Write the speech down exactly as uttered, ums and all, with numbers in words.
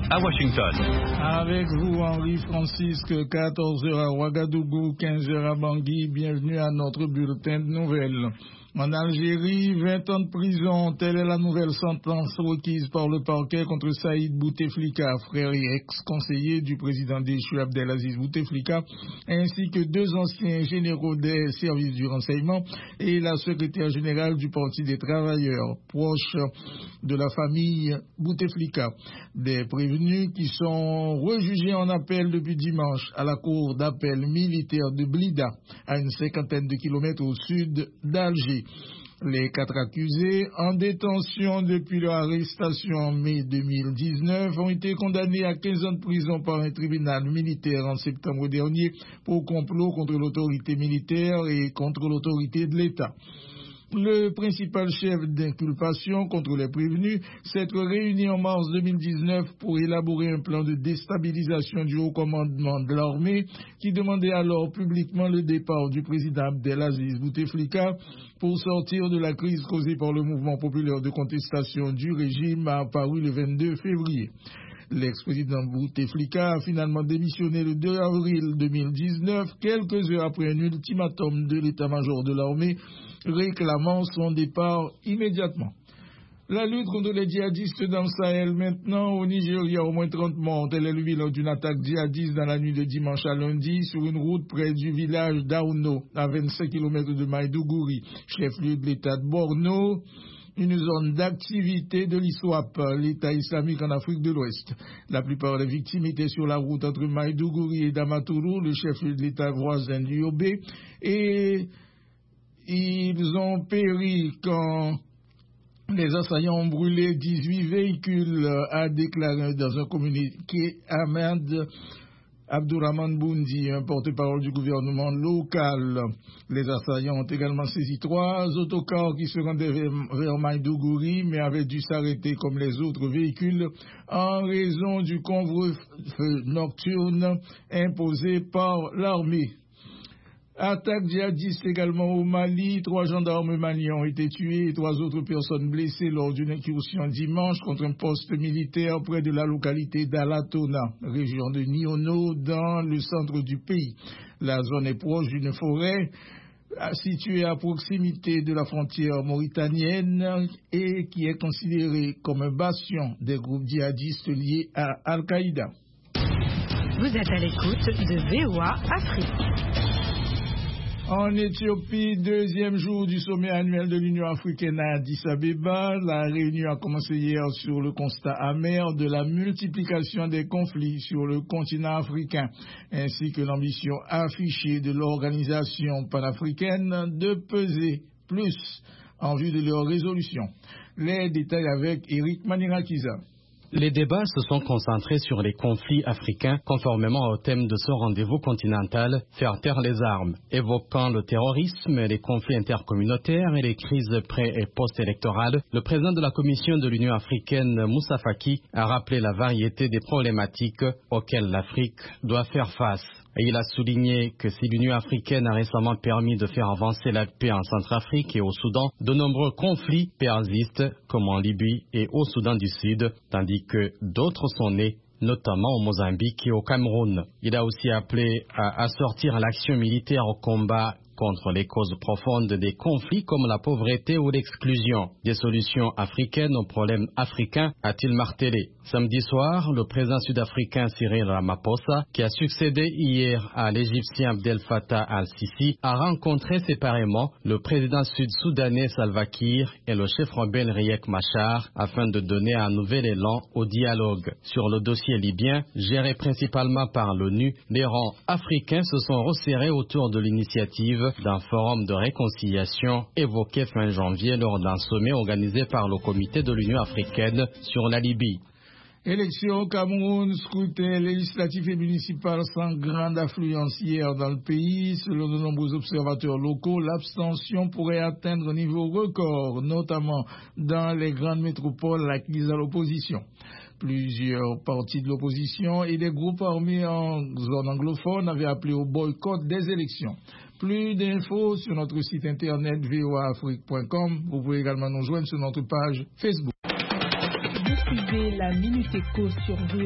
à Washington. Avec vous, Henri Francisque, quatorze heures à Ouagadougou, quinze heures à Bangui. Bienvenue à notre bulletin de nouvelles. En Algérie, vingt ans de prison, telle est la nouvelle sentence requise par le parquet contre Saïd Bouteflika, frère et ex-conseiller du président déchu Abdelaziz Bouteflika, ainsi que deux anciens généraux des services du renseignement et la secrétaire générale du Parti des travailleurs, proche de la famille Bouteflika. Des prévenus qui sont rejugés en appel depuis dimanche à la cour d'appel militaire de Blida, à une cinquantaine de kilomètres au sud d'Alger. Les quatre accusés, en détention depuis leur arrestation en mai deux mille dix-neuf, ont été condamnés à quinze ans de prison par un tribunal militaire en septembre dernier pour complot contre l'autorité militaire et contre l'autorité de l'État. Le principal chef d'inculpation contre les prévenus s'est réuni en mars deux mille dix-neuf pour élaborer un plan de déstabilisation du haut commandement de l'armée qui demandait alors publiquement le départ du président Abdelaziz Bouteflika pour sortir de la crise causée par le mouvement populaire de contestation du régime apparu le vingt-deux février. L'ex-président Bouteflika a finalement démissionné le deux avril deux mille dix-neuf, quelques heures après un ultimatum de l'état-major de l'armée réclamant son départ immédiatement. La lutte contre les djihadistes dans le Sahel maintenant. Au Nigeria, au moins trente morts. Tel est le bilan d'une attaque djihadiste dans la nuit de dimanche à lundi sur une route près du village d'Aouno, à vingt-cinq kilomètres de Maïdougouri, chef-lieu de l'État de Borno, une zone d'activité de l'I S W A P, l'État islamique en Afrique de l'Ouest. La plupart des victimes étaient sur la route entre Maïdougouri et Damaturu, le chef-lieu de l'État voisin du Yobe, et ils ont péri quand les assaillants ont brûlé dix-huit véhicules, a déclaré dans un communiqué Ahmed Abdourahmane Boundi, un porte-parole du gouvernement local. Les assaillants ont également saisi trois autocars qui se rendaient vers, vers Maïdougouri, mais avaient dû s'arrêter comme les autres véhicules en raison du couvre-feu nocturne imposé par l'armée. Attaque djihadiste également au Mali. Trois gendarmes maliens ont été tués et trois autres personnes blessées lors d'une incursion dimanche contre un poste militaire près de la localité d'Alatona, région de Niono, dans le centre du pays. La zone est proche d'une forêt située à proximité de la frontière mauritanienne et qui est considérée comme un bastion des groupes djihadistes liés à Al-Qaïda. Vous êtes à l'écoute de V O A Afrique. En Éthiopie, deuxième jour du sommet annuel de l'Union africaine à Addis Abeba, la réunion a commencé hier sur le constat amer de la multiplication des conflits sur le continent africain, ainsi que l'ambition affichée de l'organisation panafricaine de peser plus en vue de leur résolution. Les détails avec Eric Manirakiza. Les débats se sont concentrés sur les conflits africains, conformément au thème de ce rendez-vous continental, faire taire les armes, évoquant le terrorisme, les conflits intercommunautaires et les crises pré- et post-électorales. Le président de la Commission de l'Union africaine, Moussa Faki, a rappelé la variété des problématiques auxquelles l'Afrique doit faire face. Et il a souligné que si l'Union africaine a récemment permis de faire avancer la paix en Centrafrique et au Soudan, de nombreux conflits persistent, comme en Libye et au Soudan du Sud, tandis que d'autres sont nés, notamment au Mozambique et au Cameroun. Il a aussi appelé à assortir l'action militaire au combat contre les causes profondes des conflits comme la pauvreté ou l'exclusion. Des solutions africaines aux problèmes africains, a-t-il martelé. Samedi soir, le président sud-africain Cyril Ramaphosa, qui a succédé hier à l'Égyptien Abdel Fattah al-Sisi, a rencontré séparément le président sud-soudanais Salva Kiir et le chef rebelle Riek Machar afin de donner un nouvel élan au dialogue. Sur le dossier libyen, géré principalement par l'ONU, les rangs africains se sont resserrés autour de l'initiative d'un forum de réconciliation évoqué fin janvier lors d'un sommet organisé par le comité de l'Union africaine sur la Libye. Élection au Cameroun, scrutin législatif et municipal sans grande affluence hier dans le pays. Selon de nombreux observateurs locaux, l'abstention pourrait atteindre un niveau record, notamment dans les grandes métropoles acquises à l'opposition. Plusieurs partis de l'opposition et des groupes armés en zone anglophone avaient appelé au boycott des élections. Plus d'infos sur notre site internet v o a afrique point com. Vous pouvez également nous joindre sur notre page Facebook. Vous suivez la Minute Éco sur V O A.